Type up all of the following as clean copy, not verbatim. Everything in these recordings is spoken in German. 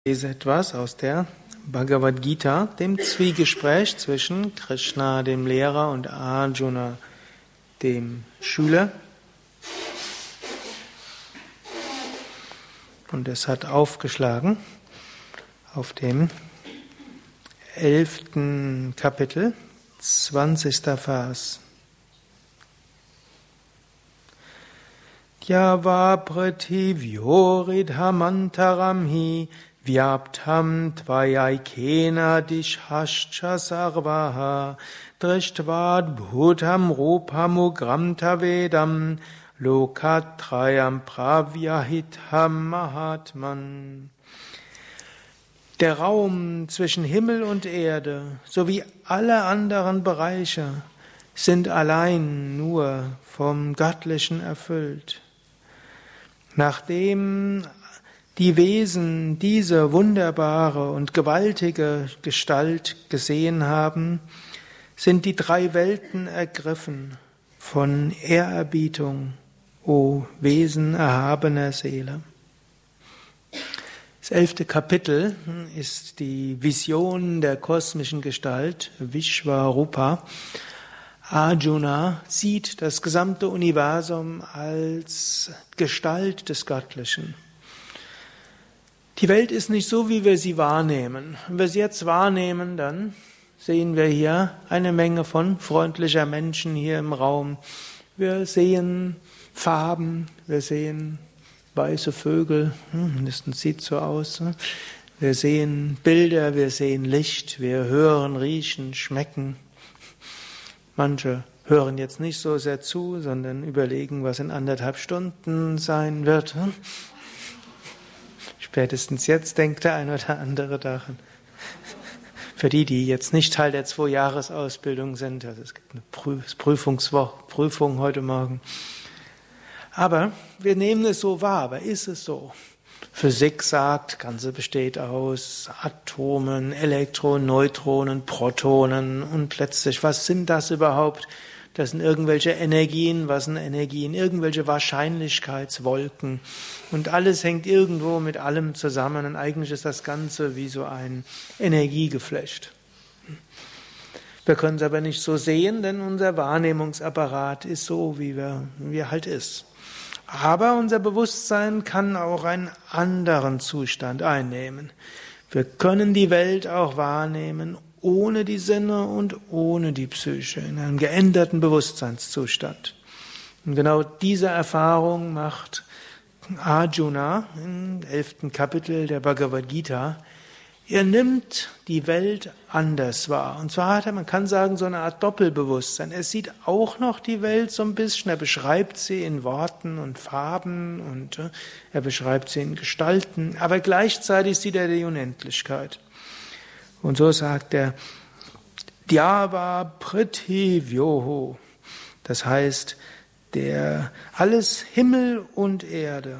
Ich lese etwas aus der Bhagavad Gita, dem Zwiegespräch zwischen Krishna, dem Lehrer, und Arjuna, dem Schüler. Und es hat aufgeschlagen auf dem 11. Kapitel, 20. Vers. Yava prativyoridhamantaram hi Vyaptam tvayaikena dishhascha sarvaha Drishtvad bhutam rupamugram tavedam Lokatrayam pravyahitham mahatman. Der Raum zwischen Himmel und Erde sowie alle anderen Bereiche sind allein nur vom Göttlichen erfüllt. Nachdem die Wesen diese wunderbare und gewaltige Gestalt gesehen haben, sind die drei Welten ergriffen von Ehrerbietung, o Wesen erhabener Seele. Das 11. Kapitel ist die Vision der kosmischen Gestalt, Vishvarupa. Arjuna sieht das gesamte Universum als Gestalt des Göttlichen. Die Welt ist nicht so, wie wir sie wahrnehmen. Wenn wir sie jetzt wahrnehmen, dann sehen wir hier eine Menge von freundlicher Menschen hier im Raum. Wir sehen Farben, wir sehen weiße Vögel, mindestens sieht so aus. Wir sehen Bilder, wir sehen Licht, wir hören, riechen, schmecken. Manche hören jetzt nicht so sehr zu, sondern überlegen, was in 1,5 Stunden sein wird. Spätestens jetzt denkt der eine oder andere daran. Für die jetzt nicht Teil der 2-Jahres-Ausbildung sind, also es gibt eine Prüfung heute Morgen. Aber wir nehmen es so wahr, aber ist es so? Physik sagt, das Ganze besteht aus Atomen, Elektronen, Neutronen, Protonen und letztlich, was sind das überhaupt? Das sind irgendwelche Energien, was sind Energien? Irgendwelche Wahrscheinlichkeitswolken. Und alles hängt irgendwo mit allem zusammen und eigentlich ist das Ganze wie so ein Energiegeflecht. Wir können es aber nicht so sehen, denn unser Wahrnehmungsapparat ist so, wie er halt ist. Aber unser Bewusstsein kann auch einen anderen Zustand einnehmen. Wir können die Welt auch wahrnehmen ohne die Sinne und ohne die Psyche, in einem geänderten Bewusstseinszustand. Und genau diese Erfahrung macht Arjuna im 11. Kapitel der Bhagavad Gita. Er nimmt die Welt anders wahr. Und zwar hat er, man kann sagen, so eine Art Doppelbewusstsein. Er sieht auch noch die Welt so ein bisschen, er beschreibt sie in Worten und Farben und er beschreibt sie in Gestalten, aber gleichzeitig sieht er die Unendlichkeit. Und so sagt er, Dhyava Prithivyoho, das heißt, alles Himmel und Erde,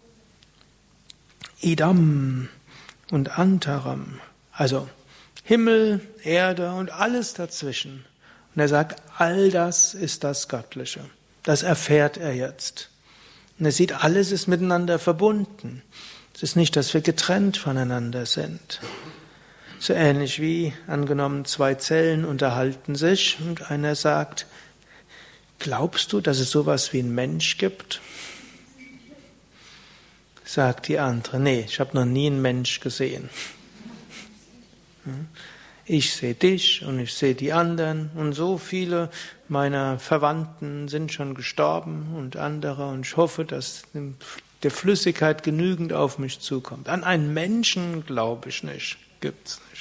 Idam und Antaram, also Himmel, Erde und alles dazwischen. Und er sagt, all das ist das Göttliche. Das erfährt er jetzt. Und er sieht, alles ist miteinander verbunden. Es ist nicht, dass wir getrennt voneinander sind. So ähnlich wie, angenommen, 2 Zellen unterhalten sich und einer sagt, glaubst du, dass es sowas wie einen Mensch gibt? Sagt die andere, nee, ich habe noch nie einen Mensch gesehen. Ich sehe dich und ich sehe die anderen und so viele meiner Verwandten sind schon gestorben und andere und ich hoffe, dass der Flüssigkeit genügend auf mich zukommt. An einen Menschen glaube ich nicht, gibt's nicht.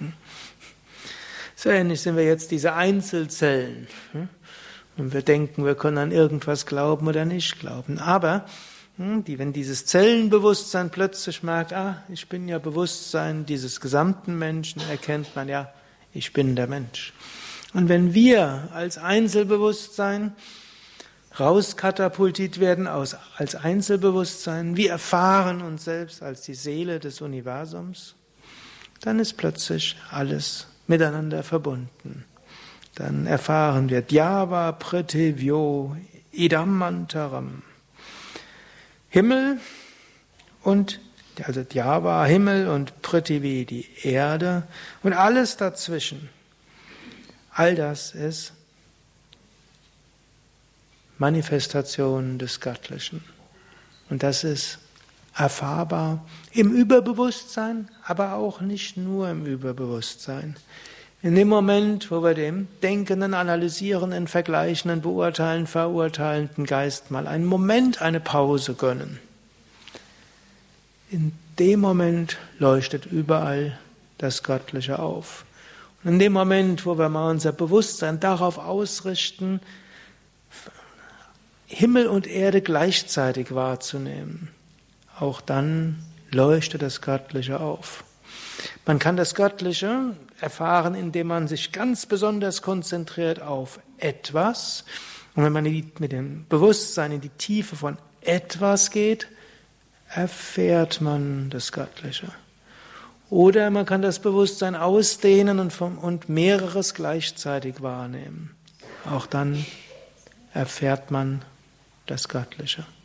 So ähnlich sind wir jetzt diese Einzelzellen. Und wir denken, wir können an irgendwas glauben oder nicht glauben. Aber wenn dieses Zellenbewusstsein plötzlich merkt, ich bin ja Bewusstsein dieses gesamten Menschen, erkennt man ja, ich bin der Mensch. Und wenn wir als Einzelbewusstsein rauskatapultiert werden als Einzelbewusstsein, wir erfahren uns selbst als die Seele des Universums, dann ist plötzlich alles miteinander verbunden. Dann erfahren wir Dhyava Prithivyo Idam Antaram. Himmel und Also Dhyava, Himmel und Prithvi, die Erde und alles dazwischen. All das ist Manifestation des Göttlichen. Und das ist erfahrbar im Überbewusstsein, aber auch nicht nur im Überbewusstsein. In dem Moment, wo wir dem denkenden, analysierenden, vergleichenden, beurteilen, verurteilenden Geist mal einen Moment, eine Pause gönnen, in dem Moment leuchtet überall das Göttliche auf. Und in dem Moment, wo wir mal unser Bewusstsein darauf ausrichten, Himmel und Erde gleichzeitig wahrzunehmen, auch dann leuchtet das Göttliche auf. Man kann das Göttliche erfahren, indem man sich ganz besonders konzentriert auf etwas. Und wenn man mit dem Bewusstsein in die Tiefe von etwas geht, erfährt man das Göttliche. Oder man kann das Bewusstsein ausdehnen und mehreres gleichzeitig wahrnehmen. Auch dann erfährt man das Göttliche.